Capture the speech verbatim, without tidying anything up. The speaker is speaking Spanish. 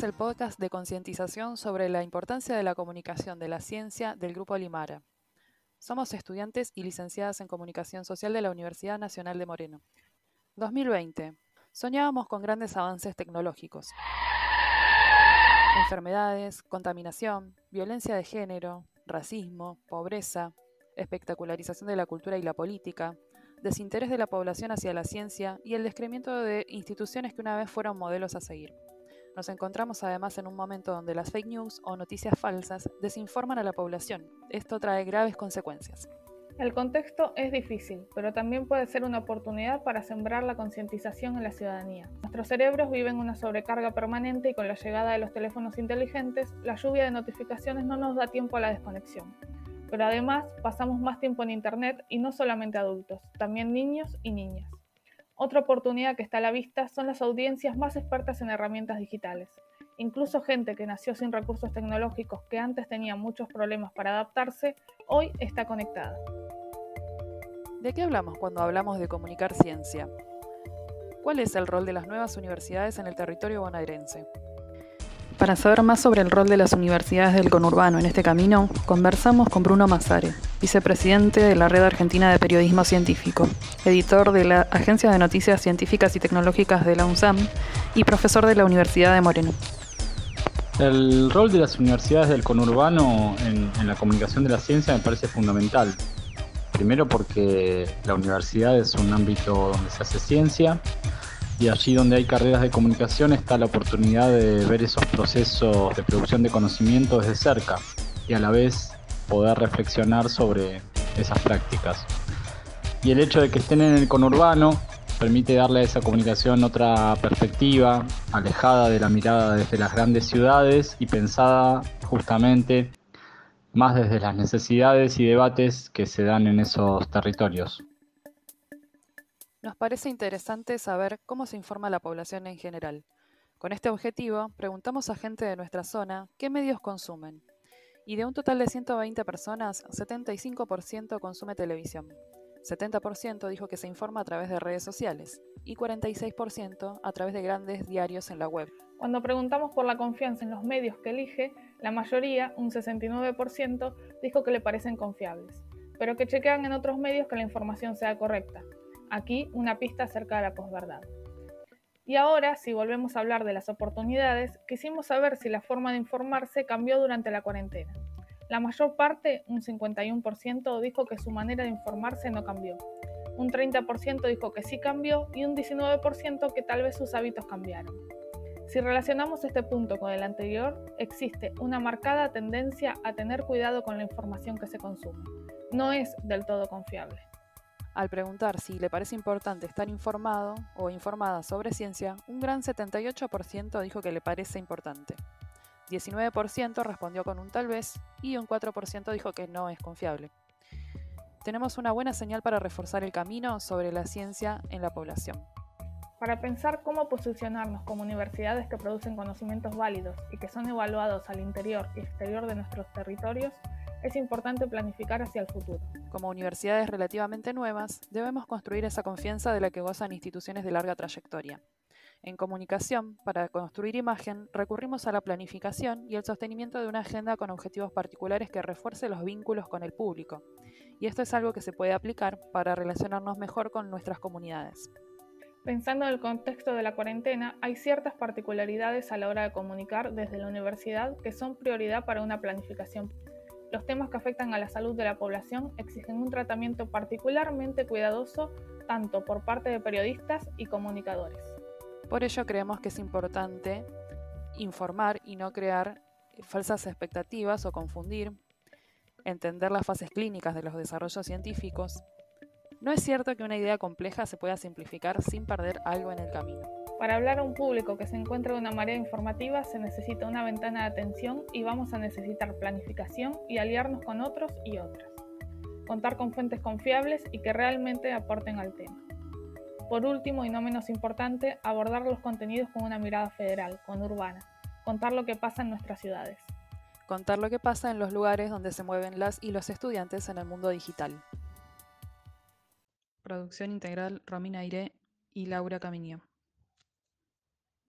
es el podcast de concientización sobre la importancia de la comunicación de la ciencia del Grupo Limara. Somos estudiantes y licenciadas en Comunicación Social de la Universidad Nacional de Moreno. dos mil veinte. Soñábamos con grandes avances tecnológicos. Enfermedades, contaminación, violencia de género, racismo, pobreza, espectacularización de la cultura y la política, desinterés de la población hacia la ciencia y el descreimiento de instituciones que una vez fueron modelos a seguir. Nos encontramos además en un momento donde las fake news o noticias falsas desinforman a la población. Esto trae graves consecuencias. El contexto es difícil, pero también puede ser una oportunidad para sembrar la concientización en la ciudadanía. Nuestros cerebros viven una sobrecarga permanente y con la llegada de los teléfonos inteligentes, la lluvia de notificaciones no nos da tiempo a la desconexión. Pero además, pasamos más tiempo en Internet y no solamente adultos, también niños y niñas. Otra oportunidad que está a la vista son las audiencias más expertas en herramientas digitales. Incluso gente que nació sin recursos tecnológicos, que antes tenía muchos problemas para adaptarse, hoy está conectada. ¿De qué hablamos cuando hablamos de comunicar ciencia? ¿Cuál es el rol de las nuevas universidades en el territorio bonaerense? Para saber más sobre el rol de las universidades del conurbano en este camino, conversamos con Bruno Massare, vicepresidente de la Red Argentina de Periodismo Científico, editor de la Agencia de Noticias Científicas y Tecnológicas de la UNSAM y profesor de la Universidad de Moreno. El rol de las universidades del conurbano en, en la comunicación de la ciencia me parece fundamental. Primero porque la universidad es un ámbito donde se hace ciencia, y allí donde hay carreras de comunicación está la oportunidad de ver esos procesos de producción de conocimiento desde cerca y a la vez poder reflexionar sobre esas prácticas. Y el hecho de que estén en el conurbano permite darle a esa comunicación otra perspectiva, alejada de la mirada desde las grandes ciudades y pensada justamente más desde las necesidades y debates que se dan en esos territorios. Nos parece interesante saber cómo se informa a la población en general. Con este objetivo, preguntamos a gente de nuestra zona qué medios consumen. Y de un total de ciento veinte personas, setenta y cinco por ciento consume televisión, setenta por ciento dijo que se informa a través de redes sociales y cuarenta y seis por ciento a través de grandes diarios en la web. Cuando preguntamos por la confianza en los medios que elige, la mayoría, un sesenta y nueve por ciento, dijo que le parecen confiables, pero que chequean en otros medios que la información sea correcta. Aquí una pista acerca de la posverdad. Y ahora, si volvemos a hablar de las oportunidades, quisimos saber si la forma de informarse cambió durante la cuarentena. La mayor parte, un cincuenta y uno por ciento, dijo que su manera de informarse no cambió. Un treinta por ciento dijo que sí cambió y un diecinueve por ciento que tal vez sus hábitos cambiaron. Si relacionamos este punto con el anterior, existe una marcada tendencia a tener cuidado con la información que se consume. No es del todo confiable. Al preguntar si le parece importante estar informado o informada sobre ciencia, un gran setenta y ocho por ciento dijo que le parece importante. diecinueve por ciento respondió con un tal vez y un cuatro por ciento dijo que no es confiable. Tenemos una buena señal para reforzar el camino sobre la ciencia en la población. Para pensar cómo posicionarnos como universidades que producen conocimientos válidos y que son evaluados al interior y exterior de nuestros territorios, es importante planificar hacia el futuro. Como universidades relativamente nuevas, debemos construir esa confianza de la que gozan instituciones de larga trayectoria. En comunicación, para construir imagen, recurrimos a la planificación y el sostenimiento de una agenda con objetivos particulares que refuerce los vínculos con el público. Y esto es algo que se puede aplicar para relacionarnos mejor con nuestras comunidades. Pensando en el contexto de la cuarentena, hay ciertas particularidades a la hora de comunicar desde la universidad que son prioridad para una planificación. Los temas que afectan a la salud de la población exigen un tratamiento particularmente cuidadoso tanto por parte de periodistas y comunicadores. Por ello creemos que es importante informar y no crear falsas expectativas o confundir, entender las fases clínicas de los desarrollos científicos. No es cierto que una idea compleja se pueda simplificar sin perder algo en el camino. Para hablar a un público que se encuentra en una marea informativa se necesita una ventana de atención y vamos a necesitar planificación y aliarnos con otros y otras. Contar con fuentes confiables y que realmente aporten al tema. Por último y no menos importante, abordar los contenidos con una mirada federal, conurbana. Contar lo que pasa en nuestras ciudades. Contar lo que pasa en los lugares donde se mueven las y los estudiantes en el mundo digital. Producción integral Romina Aire y Laura Caminio.